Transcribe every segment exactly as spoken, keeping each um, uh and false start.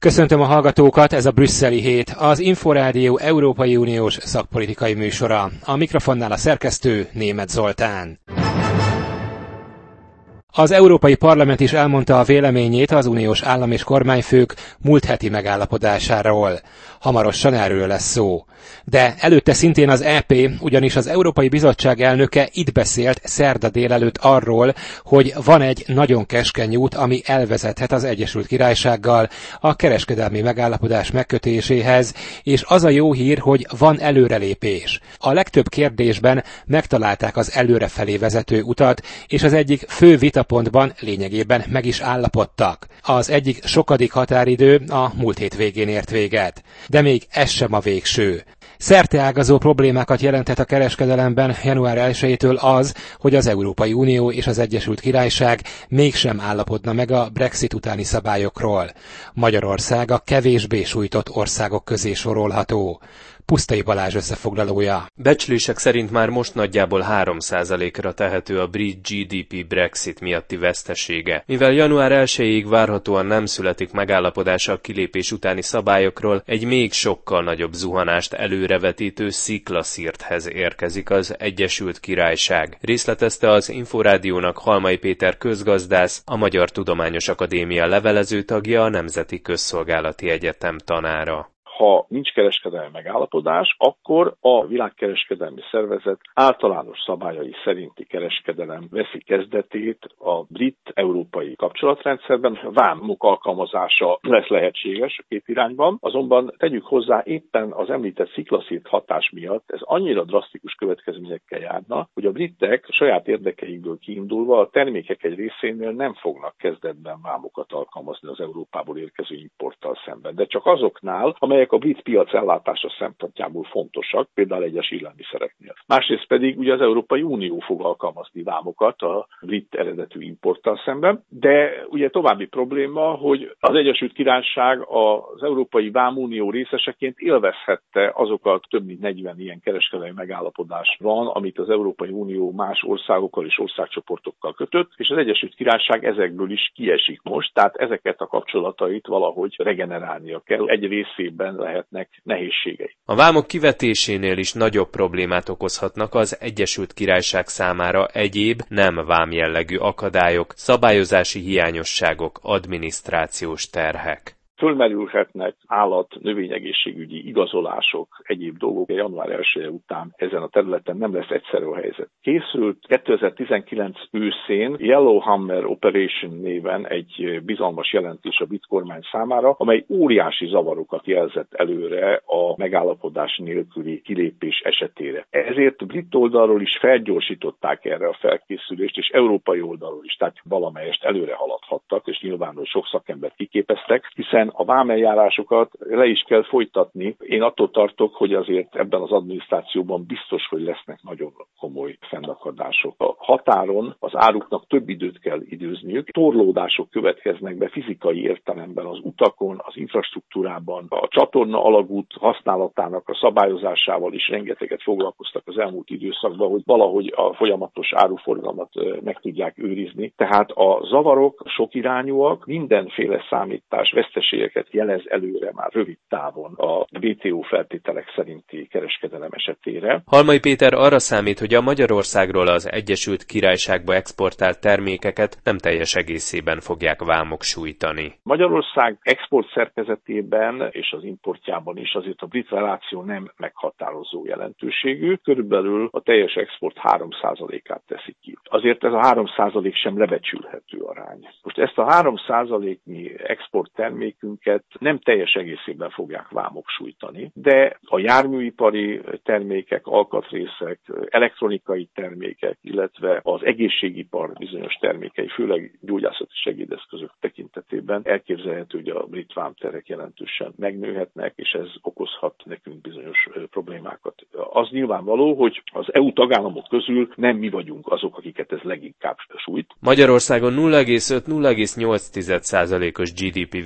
Köszöntöm a hallgatókat, ez a Brüsszeli Hét, az Inforádió Európai Uniós szakpolitikai műsora. A mikrofonnál a szerkesztő Németh Zoltán. Az Európai Parlament is elmondta a véleményét az uniós állam- és kormányfők múlt heti megállapodásáról. Hamarosan erről lesz szó. De előtte szintén az é pé, ugyanis az Európai Bizottság elnöke itt beszélt szerda délelőtt arról, hogy van egy nagyon keskeny út, ami elvezethet az Egyesült Királysággal a kereskedelmi megállapodás megkötéséhez, és az a jó hír, hogy van előrelépés. A legtöbb kérdésben megtalálták az előrefelé vezető utat, és az egyik fő vitapontban lényegében meg is állapodtak. Az egyik sokadik határidő a múlt hét végén ért véget. De még ez sem a végső. Szerteágazó problémákat jelentett a kereskedelemben január elsejétől az, hogy az Európai Unió és az Egyesült Királyság mégsem állapodna meg a Brexit utáni szabályokról. Magyarország a kevésbé sújtott országok közé sorolható. Pusztai Balázs összefoglalója. Becslések szerint már most nagyjából három százalékra tehető a brit gé dé pé Brexit miatti vesztesége. Mivel január elsejéig várhatóan nem születik megállapodása a kilépés utáni szabályokról, egy még sokkal nagyobb zuhanást előrevetítő sziklaszírthez érkezik az Egyesült Királyság. Részletezte az Inforádiónak Halmai Péter közgazdász, a Magyar Tudományos Akadémia levelező tagja, a Nemzeti Közszolgálati Egyetem tanára. Ha nincs kereskedelmi megállapodás, akkor a Világkereskedelmi Szervezet általános szabályai szerinti kereskedelem veszi kezdetét a brit-európai kapcsolatrendszerben. Vámok alkalmazása lesz lehetséges a két irányban, azonban tegyük hozzá, éppen az említett sziklaszírt hatás miatt ez annyira drasztikus következményekkel járna, hogy a britek saját érdekeikből kiindulva a termékek egy részénél nem fognak kezdetben vámokat alkalmazni az Európából érkező importtal szemben, de csak azoknál, amelyek a brit piac ellátása szempontjából fontosak, például egyes élelmiszereknél. Másrészt pedig ugye az Európai Unió fog alkalmazni vámokat a brit eredetű importtal szemben, de ugye további probléma, hogy az Egyesült Királyság az Európai Vámunió részeseként élvezhette azokat, több mint negyven ilyen kereskedelmi megállapodás van, amit az Európai Unió más országokkal és országcsoportokkal kötött, és az Egyesült Királyság ezekből is kiesik most, tehát ezeket a kapcsolatait valahogy regenerálnia kell. Egy részében lehetnek nehézségei. A vámok kivetésénél is nagyobb problémát okozhatnak az Egyesült Királyság számára egyéb nem vámjellegű akadályok, szabályozási hiányosságok, adminisztrációs terhek. Fölmerülhetnek állat, növényegészségügyi igazolások, egyéb dolgok. január elseje után ezen a területen nem lesz egyszerű a helyzet. Készült kétezer-tizenkilenc őszén Yellowhammer Operation néven egy bizalmas jelentés a brit kormány számára, amely óriási zavarokat jelzett előre a megállapodás nélküli kilépés esetére. Ezért brit oldalról is felgyorsították erre a felkészülést, és európai oldalról is, tehát valamelyest előre haladhattak, és nyilván sok szakembert kiképeztek, hiszen a vámeljárásokat le is kell folytatni. Én attól tartok, hogy azért ebben az adminisztrációban biztos, hogy lesznek nagyon komoly fennakadások. A határon az áruknak több időt kell időzniük, torlódások következnek be fizikai értelemben az utakon, az infrastruktúrában, a csatorna alagút használatának a szabályozásával is rengeteget foglalkoztak az elmúlt időszakban, hogy valahogy a folyamatos áruforgalmat meg tudják őrizni. Tehát a zavarok sokirányúak, mindenféle számítás veszteségeket jelez előre már rövid távon a vé té o feltételek szerinti kereskedelem esetére. Halmai Péter arra számít, hogy a Magyarországról az Egyesült Királyságba exportált termékeket nem teljes egészében fogják vámok sújtani. Magyarország export szerkezetében és az importjában is azért a brit reláció nem meghatározó jelentőségű. Körülbelül a teljes export három százalékát teszi ki. Azért ez a három százalék sem lebecsülhető arány. Most ezt a három százaléknyi export termékünket nem teljes egészében fogják vámok sújtani, de a járműipari termékek, alkatrészek, elektronikai termékek, illetve az egészségipar bizonyos termékei, főleg gyógyászati segédeszközök tekintetében elképzelhető, hogy a brit vámterhek jelentősen megnőhetnek, és ez okozhat nekünk bizonyos problémákat. Az nyilvánvaló, hogy az é u tagállamok közül nem mi vagyunk azok, akiket ez leginkább sújt. Magyarországon nulla egész öt - nulla egész nyolc százalékos gé dé pé visszaesés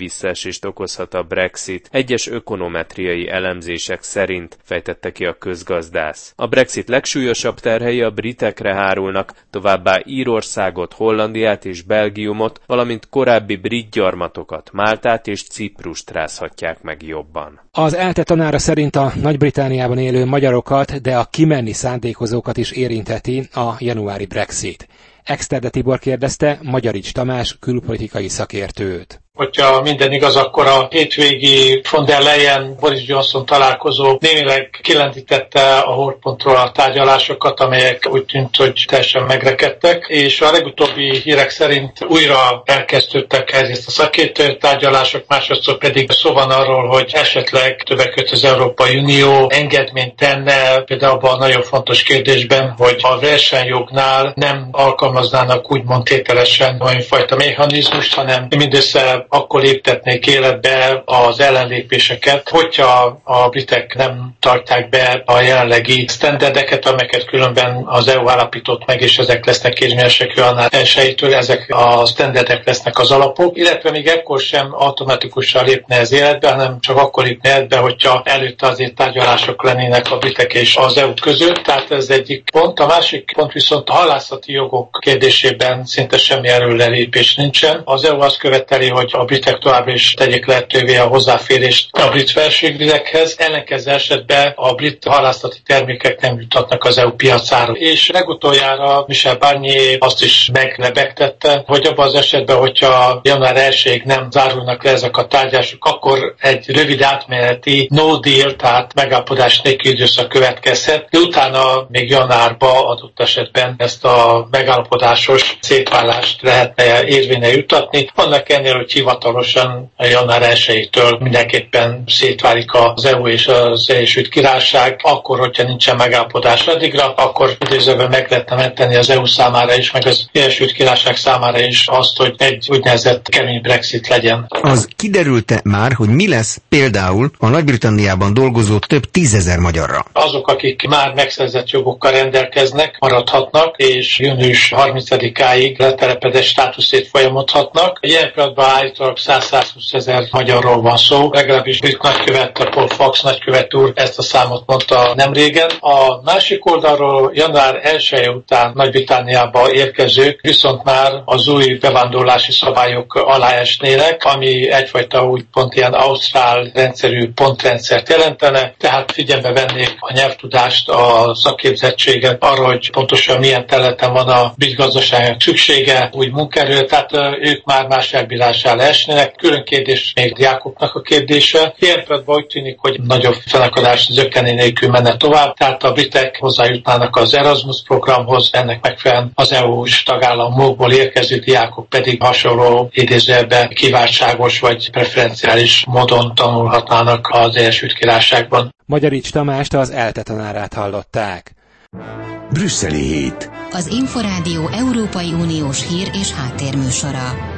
visszaesést okozhat a Brexit, egyes ökonometriai elemzések szerint, fejtette ki a közgazdász. A Brexit legsúlyosabb terhei a britekre hárulnak, továbbá Írországot, Hollandiát és Belgiumot, valamint korábbi brit gyarmatokat, Máltát és Ciprust rázhatják meg jobban. Az ELTE tanára szerint a Nagy-Britanniában élő magyarokat, de a kimenni szándékozókat is érintheti a januári Brexit. Exterde Tibor kérdezte Magyarics Tamás külpolitikai szakértőt. Hogyha minden igaz, akkor a hétvégi von der Leyen-Boris Johnson találkozó némileg kilendítette a holtpontról a tárgyalásokat, amelyek úgy tűnt, hogy teljesen megrekedtek, és a legutóbbi hírek szerint újra elkezdődtek egyrészt a szakértő tárgyalások, másodszor pedig szó van arról, hogy esetleg többek között az Európai Unió engedményt tenne, például abban a nagyon fontos kérdésben, hogy a versenyjognál nem alkalmaznának úgymond tételesen olyan fajta mechanizmust, hanem mindössze akkor léptetnék életbe az ellenlépéseket, hogyha a britek nem tartják be a jelenlegi sztenderdeket, amelyeket különben az é u állapított meg, és ezek lesznek érvényesek január elsejétől, ezek a sztenderdek lesznek az alapok, illetve még ekkor sem automatikusan lépne ez életbe, hanem csak akkor lépne életbe, hogyha előtte azért tárgyalások lennének a britek és az é u között, tehát ez egyik pont. A másik pont viszont a halászati jogok kérdésében szinte semmi erőlelépés nincsen. Az é u azt követeli, hogy a britek továbbra is tegyék lehetővé a hozzáférést a brit felségvizekhez. Ellenkező esetben a brit halászati termékek nem juthatnak az é u piacára. És legutoljára Michel Barnier azt is meglebegtette, hogy abban az esetben, hogyha január elsejéig nem zárulnak le ezek a tárgyalások, akkor egy rövid átmeneti no deal, tehát megállapodás nélkül időszak következhet, de utána még januárban adott esetben ezt a megállapodásos szétválást lehetne érvényre jutatni. Annak ennél, hogy hivatalosan a január elsejétől mindenképpen szétválik az é u és az Egyesült Királyság, akkor, hogyha nincsen megállapodás addigra, akkor idézőben meg lehetne menteni az é u számára is, meg az Egyesült Királyság számára is azt, hogy egy úgynevezett kemény Brexit legyen. Az kiderült-e már, hogy mi lesz például a Nagy-Britanniában dolgozó több tízezer magyarra? Azok, akik már megszerzett jogokkal rendelkeznek, maradhatnak, és június harmincadikáig letelepedett státuszét folyamodhatnak. Ilyen pillanatban állítólag száz-százhúsz ezer magyarról van szó, legalábbis brit nagykövet, Paul Fox nagykövet úr ezt a számot mondta nem régen. A másik oldalról január elseje után Nagy-Britanniába érkezők viszont már az új bevándorlási szabályok alá esnének, ami egyfajta úgy pont ilyen ausztrál rendszerű pontrendszert jelentene, tehát figyelme vennék a nyelvtudást, a szakképzettséget, arra, hogy pontosan milyen területen van a brit gazdaságnak szüksége, úgy munkaerő, tehát ők már más elbírás alá esnének. Külön kérdés még diákoknak a kérdése. Ilyen pillanatban úgy tűnik, hogy nagyobb fennakadás zökkenő nélkül menne tovább, tehát a britek hozzájutnának az Erasmus programhoz, ennek megfelelően az é u-s tagállamokból érkező diákok pedig hasonló idézőjelben kiváltságos vagy preferenciális módon tanulhatnának az Egyesült Királyságban. Magyarics Tamást, az ELTE tanárát hallották. Brüsszeli hét. Az Inforádió Európai Uniós hír és háttérműsora.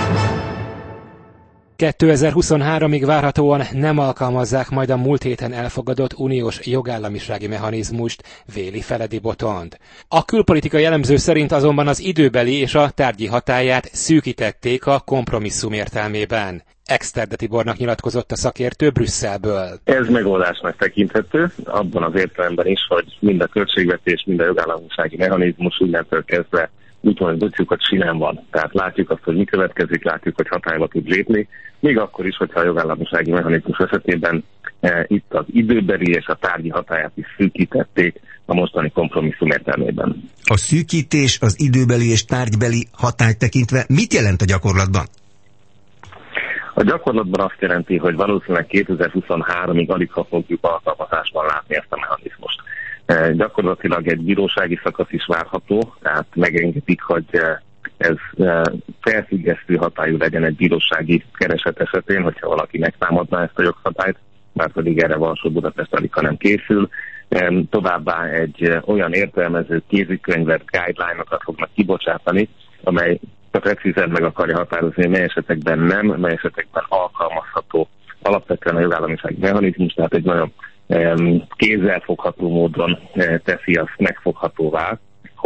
kétezer-huszonháromig várhatóan nem alkalmazzák majd a múlt héten elfogadott uniós jogállamisági mechanizmust, véli Feledi Botond. A külpolitikai elemző szerint azonban az időbeli és a tárgyi hatályát szűkítették a kompromisszum értelmében. Exterde Tibornak nyilatkozott a szakértő Brüsszelből. Ez megoldásnak tekinthető, abban az értelemben is, hogy mind a költségvetés, mind a jogállamisági mechanizmus innentől kezdve úgy van, hogy bocsúkat sinem van. Tehát látjuk azt, hogy mi következik, látjuk, hogy hatályba tud lépni, még akkor is, hogyha a jogállamisági mechanizmus esetében e, itt az időbeli és a tárgyi hatályát is szűkítették a mostani kompromisszum értelmében. A szűkítés az időbeli és tárgybeli hatályt tekintve mit jelent a gyakorlatban? A gyakorlatban azt jelenti, hogy valószínűleg kétezer-huszonháromig alig ha fogjuk alkalmazásban látni ezt a mechanizmust. E, gyakorlatilag egy bírósági szakasz is várható, tehát megengedik, hogy ez e, felfüggesztő hatályú legyen egy bírósági kereset esetén, hogyha valaki megtámadná ezt a jogszabályt, már pedig erre Varsó Budapest alig nem készül. E, továbbá egy e, olyan értelmező kézikönyvet, guideline-okat fognak kibocsátani, amely precízen meg akarja határozni, mely esetekben nem, mely esetekben alkalmazható alapvetően a jogállamisági mechanizmus, tehát egy nagyon kézzelfogható módon teszi azt megfoghatóvá, hogy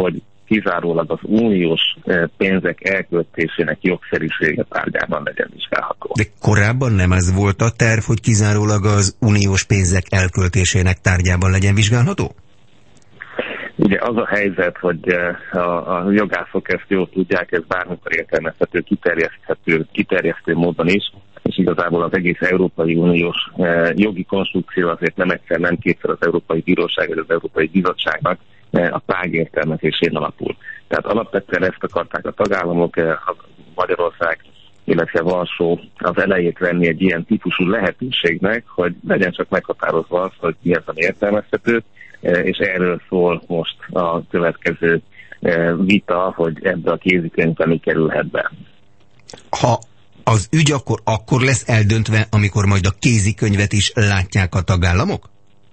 kizárólag az uniós pénzek elköltésének jogszerűsége tárgyában legyen vizsgálható. De korábban nem ez volt a terv, hogy kizárólag az uniós pénzek elköltésének tárgyában legyen vizsgálható? Ugye az a helyzet, hogy a, a jogászok ezt jól tudják, ez bármikor értelmezhető, kiterjeszthető, kiterjesztő módon is, és igazából az egész Európai Uniós eh, jogi konstrukció azért nem egyszer, nem kétszer az Európai Bíróság vagy az Európai Bizottságnak eh, a tág értelmezésén alapul. Tehát alapvetően ezt akarták a tagállamok, eh, Magyarország, illetve Varsó az elejét venni egy ilyen típusú lehetőségnek, hogy legyen csak meghatározva az, hogy mi ezen értelmezhető, eh, és erről szól most a következő eh, vita, hogy ebbe a kézikönyvbe mi kerülhet be. Ha az ügy akkor, akkor lesz eldöntve, amikor majd a kézikönyvet is látják a tagállamok?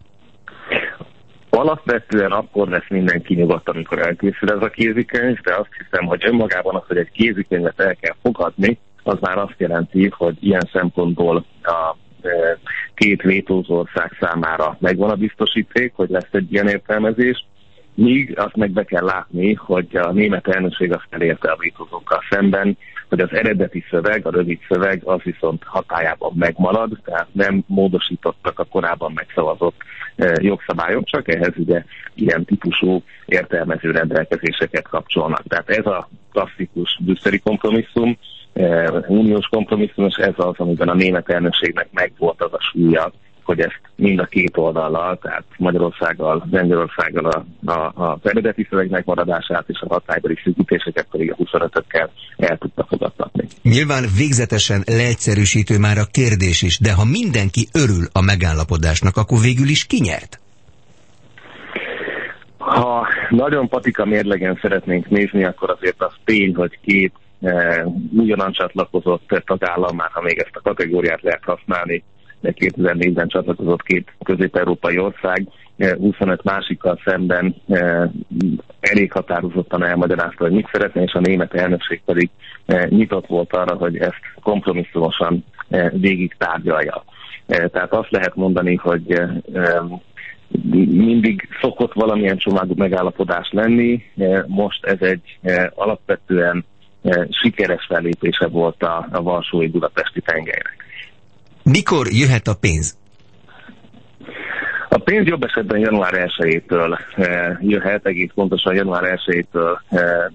Alapvetően akkor lesz mindenki nyugodt, amikor elkészül ez a kézikönyv, de azt hiszem, hogy önmagában az, hogy egy kézikönyvet el kell fogadni, az már azt jelenti, hogy ilyen szempontból a e, két vétózó ország számára megvan a biztosíték, hogy lesz egy ilyen értelmezés, míg azt meg be kell látni, hogy a német elnökség azt elérte a vétózókkal szemben, hogy az eredeti szöveg, a rövid szöveg az viszont hatályában megmarad, tehát nem módosítottak a korábban megszavazott e, jogszabályok, csak ehhez ugye ilyen típusú értelmező rendelkezéseket kapcsolnak. Tehát ez a klasszikus brüsszeli kompromisszum, e, uniós kompromisszum, és ez az, amiben a német elnökségnek megvolt az a súlya, hogy ezt mind a két oldallal, tehát Magyarországgal, Lengyelországgal a, a, az eredeti szöveg megmaradását és a hatálybeli szűkítéseket pedig a huszonötökkel el tudta fogadtatni. Nyilván végzetesen leegyszerűsítő már a kérdés is, de ha mindenki örül a megállapodásnak, akkor végül is ki nyert? Ha nagyon patika mérlegen szeretnénk nézni, akkor azért az tény, hogy két e, ugyanan csatlakozott tagállam, már ha még ezt a kategóriát lehet használni, de kétezer-négyben csatlakozott két közép-európai ország, huszonöt másikkal szemben elég határozottan elmagyarázta, hogy mit szeretne, és a német elnökség pedig nyitott volt arra, hogy ezt kompromisszumosan végig tárgyalja. Tehát azt lehet mondani, hogy mindig szokott valamilyen csomagú megállapodás lenni, most ez egy alapvetően sikeres fellépése volt a, a varsói budapesti tengelynek. Mikor jöhet a pénz? A pénz jobb esetben január elsejétől e, jöhet, egész pontosan január elsejétől e,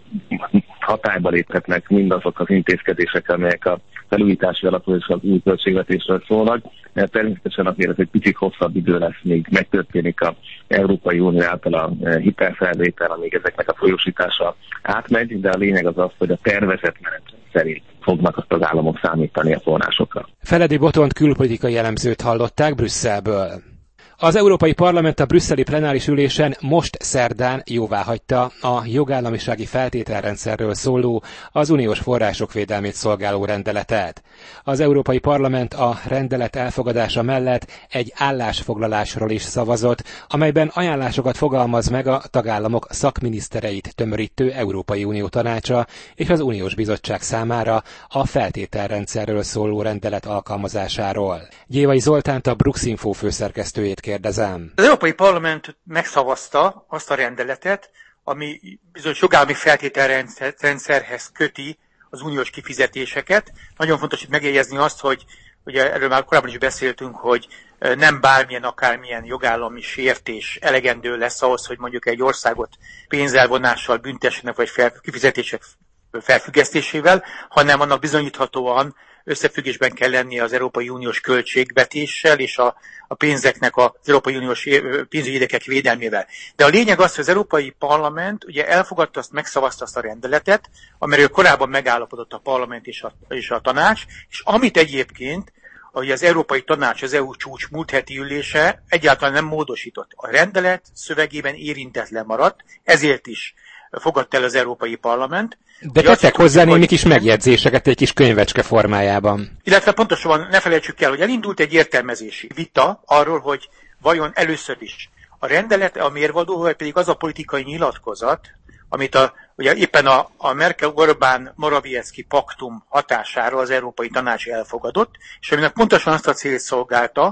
hatályba léphetnek mindazok az intézkedések, amelyek a felújítási alapú és az új költségvetésről szólnak. E, természetesen azért ez egy picit hosszabb idő lesz, még megtörténik az Európai Unió által a hitelfelvétel, amíg ezeknek a folyósítása átmegy, de a lényeg az az, hogy a tervezett menetrend szerint fognak a tagállamok számítani a forrásokkal. Feledi Botont külpolitikai elemzőt hallották Brüsszelből. Az Európai Parlament a brüsszeli plenáris ülésen most szerdán jóváhagyta a jogállamisági feltételrendszerről szóló, az uniós források védelmét szolgáló rendeletet. Az Európai Parlament a rendelet elfogadása mellett egy állásfoglalásról is szavazott, amelyben ajánlásokat fogalmaz meg a tagállamok szakminisztereit tömörítő Európai Unió Tanácsa és az Uniós Bizottság számára a feltételrendszerről szóló rendelet alkalmazásáról. Gyévai Zoltánt, a Bruxinfo főszerkesztőjét kérdezem. Az Európai Parlament megszavazta azt a rendeletet, ami bizonyos jogállami feltételrendszerhez köti az uniós kifizetéseket. Nagyon fontos itt megjegyezni azt, hogy ugye erről már korábban is beszéltünk, hogy nem bármilyen, akármilyen jogállami sértés elegendő lesz ahhoz, hogy mondjuk egy országot pénzelvonással büntessenek, vagy fel, kifizetések felfüggesztésével, hanem annak bizonyíthatóan összefüggésben kell lennie az Európai Uniós költségvetéssel és a, a pénzeknek az Európai Uniós pénzügyi érdekek védelmével. De a lényeg az, hogy az Európai Parlament ugye elfogadta, azt megszavazta azt a rendeletet, amiről korábban megállapodott a Parlament és a, és a Tanács, és amit egyébként hogy az Európai Tanács, az é u csúcs múlt heti ülése egyáltalán nem módosított. A rendelet szövegében érintetlen maradt, ezért is fogadta el az Európai Parlament. De tettek hozzá némi kis megjegyzéseket egy kis könyvecske formájában. Illetve pontosan ne felejtsük el, hogy elindult egy értelmezési vita arról, hogy vajon először is a rendelet a mérvadó, vagy pedig az a politikai nyilatkozat, amit a, ugye éppen a, a Merkel-Orbán-Morawiecki paktum hatására az Európai Tanács elfogadott, és aminek pontosan azt a célt szolgálta,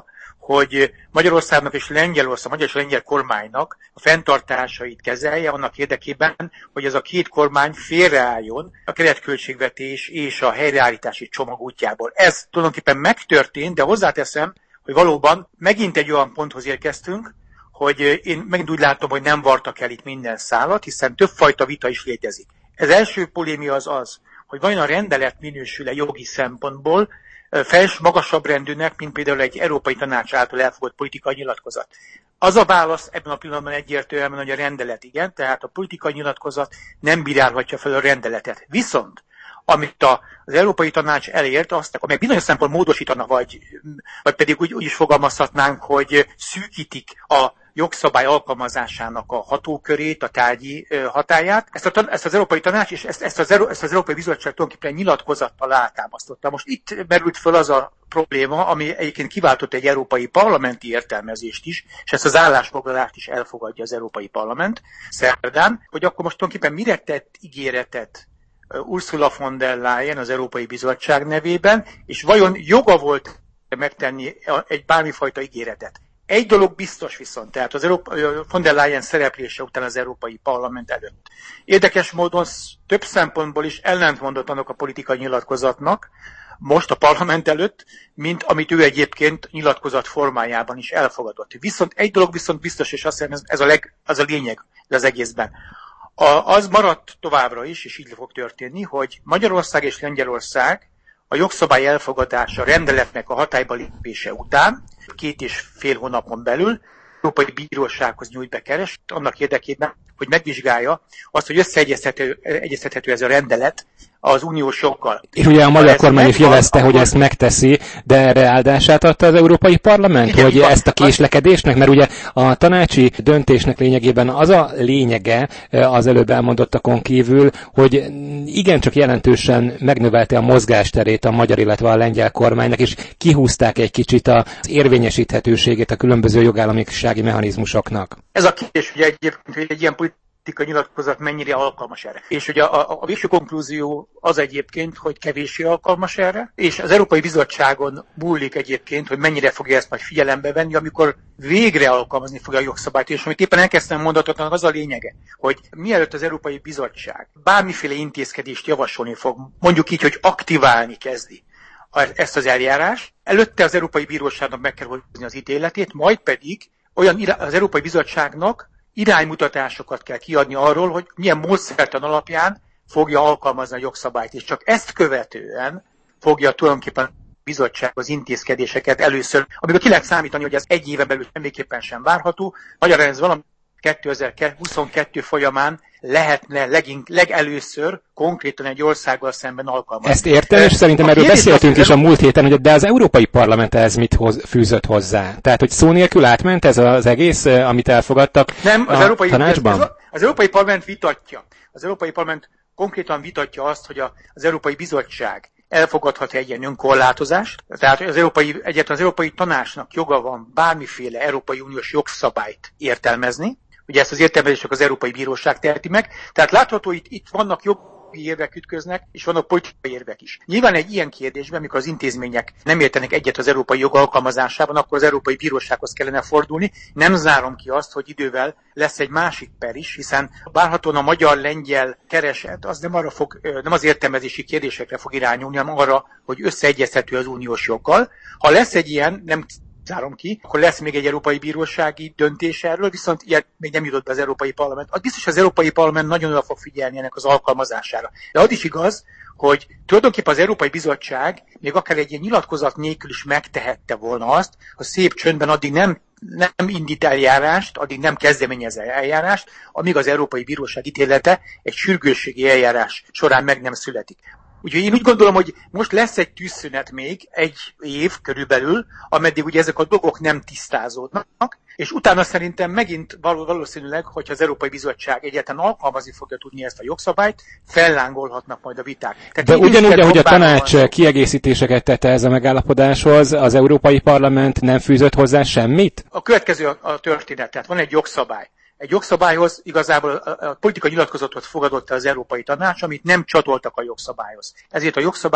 hogy Magyarországnak és Lengyelország, magyar és lengyel kormánynak a fenntartásait kezelje annak érdekében, hogy ez a két kormány félreálljon a keretköltségvetés és a helyreállítási csomag útjából. Ez tulajdonképpen megtörtént, de hozzáteszem, hogy valóban megint egy olyan ponthoz érkeztünk, hogy én megint úgy látom, hogy nem vartak el itt minden szálat, hiszen többfajta vita is létezik. Az első polémia az az, hogy vajon a rendelet minősül-e jogi szempontból fels, magasabb rendűnek, mint például egy Európai Tanács által elfogadott politikai nyilatkozat. Az a válasz ebben a pillanatban egyértelműen, hogy a rendelet igen, tehát a politikai nyilatkozat nem bírálhatja fel a rendeletet. Viszont amit a, az Európai Tanács elért, azt, amelyek bizonyos szempontból módosítanak, vagy, vagy pedig úgy, úgy is fogalmazhatnánk, hogy szűkítik a jogszabály alkalmazásának a hatókörét, a tárgyi hatályát. Ezt, a, ezt az Európai Tanács és ezt, ezt, az, ezt az Európai Bizottság tulajdonképpen nyilatkozattal alátámasztotta. Most itt merült föl az a probléma, ami egyébként kiváltott egy európai parlamenti értelmezést is, és ezt az állásfoglalást is elfogadja az Európai Parlament szerdán, hogy akkor most tulajdonképpen mire tett ígéretet Ursula von der Leyen az Európai Bizottság nevében, és vajon joga volt megtenni egy bármifajta ígéretet. Egy dolog biztos viszont, tehát az Európa, von der Leyen szereplése után az Európai Parlament előtt. Érdekes módon több szempontból is ellentmondott annak a politikai nyilatkozatnak, most a parlament előtt, mint amit ő egyébként nyilatkozat formájában is elfogadott. Viszont egy dolog viszont biztos, és azt hiszem ez a, leg, az a lényeg az egészben. A, az maradt továbbra is, és így fog történni, hogy Magyarország és Lengyelország a jogszabály elfogadása, rendeletnek a hatályba lépése után, két és fél hónapon belül, Európai Bírósághoz nyújt be keres, annak érdekében, hogy megvizsgálja azt, hogy összeegyeztethető ez a rendelet az uniós joggal. És ugye a magyar kormány is jelezte, hogy ezt megteszi, de erre áldását adta az Európai Parlament, igen, hogy ezt a késlekedésnek, mert ugye a tanácsi döntésnek lényegében az a lényege az előbb elmondottakon kívül, hogy igencsak jelentősen megnövelte a mozgásterét a magyar, illetve a lengyel kormánynak, és kihúzták egy kicsit az érvényesíthetőségét a különböző jogállamisági mechanizmusoknak. Ez a kérdés, ugye egyébként, hogy egy ilyen politikai nyilatkozat mennyire alkalmas erre. És ugye a, a, a végső konklúzió az egyébként, hogy kevéssé alkalmas erre, és az Európai Bizottságon múlik egyébként, hogy mennyire fogja ezt majd figyelembe venni, amikor végre alkalmazni fogja a jogszabályt. És amit éppen elkezdtem mondatotnak, az a lényege, hogy mielőtt az Európai Bizottság bármiféle intézkedést javasolni fog, mondjuk így, hogy aktiválni kezdi ezt az eljárást, előtte az Európai Bíróságnak meg kell hozni az ítéletét, majd pedig olyan az Európai Bizottságnak iránymutatásokat kell kiadni arról, hogy milyen módszertan alapján fogja alkalmazni a jogszabályt, és csak ezt követően fogja tulajdonképpen a bizottság az intézkedéseket először, amikor ki lehet számítani, hogy ez egy éve belül semmiképpen sem várható, magyarán ez valami kétezer-huszonkettő folyamán lehetne legink, legelőször konkrétan egy országgal szemben alkalmazni. Ezt értem, és szerintem erről beszéltünk is a múlt héten, hogy de az Európai Parlament ez mit hoz, fűzött hozzá? Tehát, hogy szó nélkül átment ez az egész, amit elfogadtak Nem, az a Európai, tanácsban? Az, az Európai Parlament vitatja. Az Európai Parlament konkrétan vitatja azt, hogy a, az Európai Bizottság elfogadhat egy ilyen önkorlátozást, tehát az Európai, egyáltalán az Európai Tanácsnak joga van bármiféle Európai Uniós jogszabályt értelmezni. Ugye ezt az értelmezést csak az Európai Bíróság teheti meg. Tehát látható, itt, itt vannak jogi érvek ütköznek, és vannak politikai érvek is. Nyilván egy ilyen kérdésben, amikor az intézmények nem értenek egyet az európai jog alkalmazásában, akkor az Európai Bírósághoz kellene fordulni. Nem zárom ki azt, hogy idővel lesz egy másik per is, hiszen várhatóan a magyar-lengyel kereset az nem, arra fog, nem az értelmezési kérdésekre fog irányulni, hanem arra, hogy összeegyeztető az uniós joggal. Ha lesz egy ilyen, nem zárom ki, akkor lesz még egy Európai Bírósági döntés erről, viszont ilyen még nem jutott be az Európai Parlament. Az biztos, az Európai Parlament nagyon oda fog figyelni ennek az alkalmazására. De az is igaz, hogy tulajdonképpen az Európai Bizottság még akár egy ilyen nyilatkozat nélkül is megtehette volna azt, hogy szép csöndben addig nem, nem indít eljárást, addig nem kezdeményez eljárást, amíg az Európai Bíróság ítélete egy sürgősségi eljárás során meg nem születik. Úgyhogy én úgy gondolom, hogy most lesz egy tűzszünet még, egy év körülbelül, ameddig ugye ezek a dolgok nem tisztázódnak, és utána szerintem megint valószínűleg, hogyha az Európai Bizottság egyáltalán alkalmazni fogja tudni ezt a jogszabályt, fellángolhatnak majd a viták. Tehát de ugyanúgy, ahogy a tanács van, kiegészítéseket tette ez a megállapodáshoz, az Európai Parlament nem fűzött hozzá semmit? A következő a, a történet, tehát van egy jogszabály. Egy jogszabályhoz igazából a, a politikai nyilatkozatot fogadott az Európai Tanács, amit nem csatoltak a jogszabályhoz. Ezért a jogszabálynak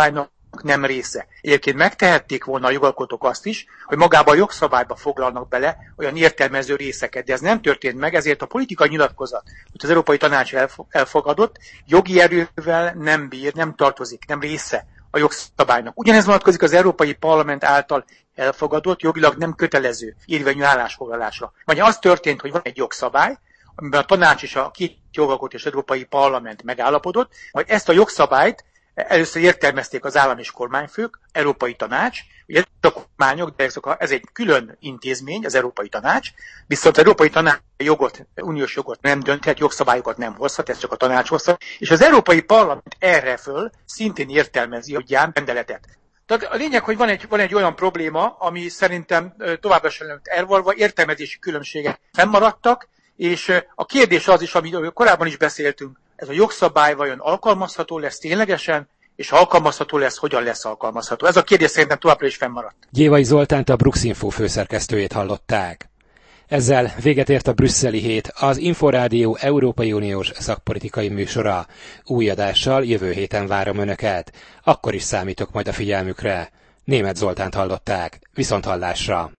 nem része. Egyébként megtehették volna a jogalkotók azt is, hogy magába a jogszabályba foglalnak bele olyan értelmező részeket, de ez nem történt meg, ezért a politikai nyilatkozat, hogy az Európai Tanács elfogadott, jogi erővel nem bír, nem tartozik, nem része a jogszabálynak. Ugyanez vonatkozik az Európai Parlament által elfogadott, jogilag nem kötelező érvényű állásfoglalásra. Vagy az történt, hogy van egy jogszabály, amiben a tanács és a két jogalkotó és az Európai Parlament megállapodott, majd ezt a jogszabályt először értelmezték az állam és kormányfők, Európai Tanács, ugye a kormányok, de ez egy külön intézmény, az Európai Tanács, viszont az Európai Tanács jogot, uniós jogot nem dönthet, jogszabályokat nem hozhat, ez csak a tanács hozhat, és az Európai Parlament erre föl szintén értelmezi a rendeletet. Tehát a lényeg, hogy van egy, van egy olyan probléma, ami szerintem továbbra sem lett elvalva, értelmezési különbségek fennmaradtak, és a kérdés az is, amiről korábban is beszéltünk, ez a jogszabály vajon alkalmazható lesz ténylegesen, és ha alkalmazható lesz, hogyan lesz alkalmazható? Ez a kérdés szerintem továbbra is fennmaradt. Gyévai Zoltánt, a Bruxinfo főszerkesztőjét hallották. Ezzel véget ért a brüsszeli hét, az Inforádió Európai Uniós szakpolitikai műsora. Új adással jövő héten várom Önöket. Akkor is számítok majd a figyelmükre. Németh Zoltánt hallották. Viszonthallásra!